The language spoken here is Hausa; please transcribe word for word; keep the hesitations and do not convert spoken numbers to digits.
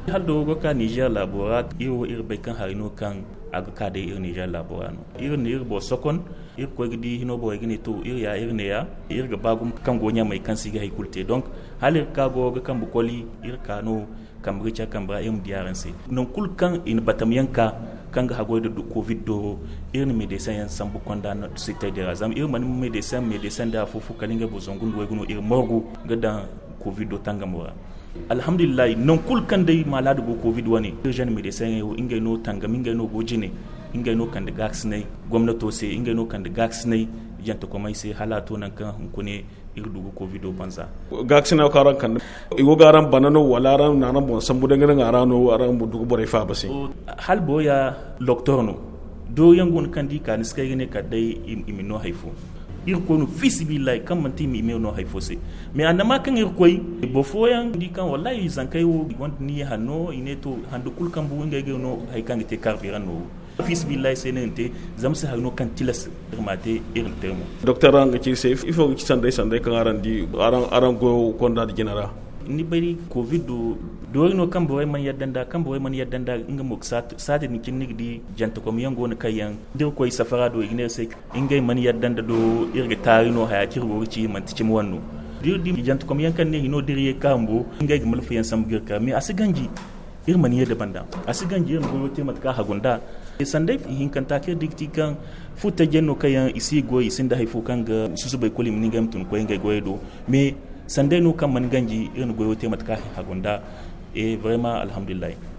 hal do go ka Niger labora iro ir be kan harino kan aga ka de ir Niger labora no ir ne ir bo sokon ir ko gidi hino bo gini to ir ya ir ne ya ir ga bagum kan gonya mai kan siga hikulte donc halir ka go ga kan bukoli ir ka no kam richa kam bra im diaran se non kul kan in batamiyanka kan ga hago da covid do irin medecin yan sambu konda na sita de razam irin man medecin medecin da fofu kalinga bozongun do guno irin morgu ga da covid do tangamora alhamdulillah non kul kan dai maladu go covid wani jeune medecin yo inga no tangam inga no gojine inga no kan da vaccine gwamnato se inga no kan da vaccine yanta kuma sai halato nan kan hunkune irdugo covid banza vaccine karan kan igo garan banano walaran nanan bon sambu dangan arano aran bu dugo bore fa basi hal boya doctor no do yangon kan di kan skai ne kadai imino haifu ir ko no fisibillahi kan man timi imino haifu se me anama kan ir koy bo foyan di kan wallahi zan kai wo gont ni hanno ineto handu kul kan bu ngege no hay kan te carburant no fils billahi senente zamsa hagno kan tilas mate irin termo docteur an ci sef il faut ci sande sande kan aran di aran aran go konda di genera ni bari covid do do no kan boy man yaddanda kan boy man yaddanda inga mok sat sade ni kin nigdi janta ko mi yango na kayan dir koy safara do ine se inga man yaddanda do irga tarino haya kirgo ci man tici mo wanno dir di janta ko mi yankan ne hino diriye kambo inga ga malfa yan sam girka mi asiganji irman yadda banda asiganji irin goyo temat ka hagunda sandai hin kan take dikti kan futa jenno kayan isi goyi sin da haifu kan ga susu bai kuli min gam tun koyin ga goyedo me sandai no kan man ganji irin goyo temat ka hagunda e vraiment alhamdulillah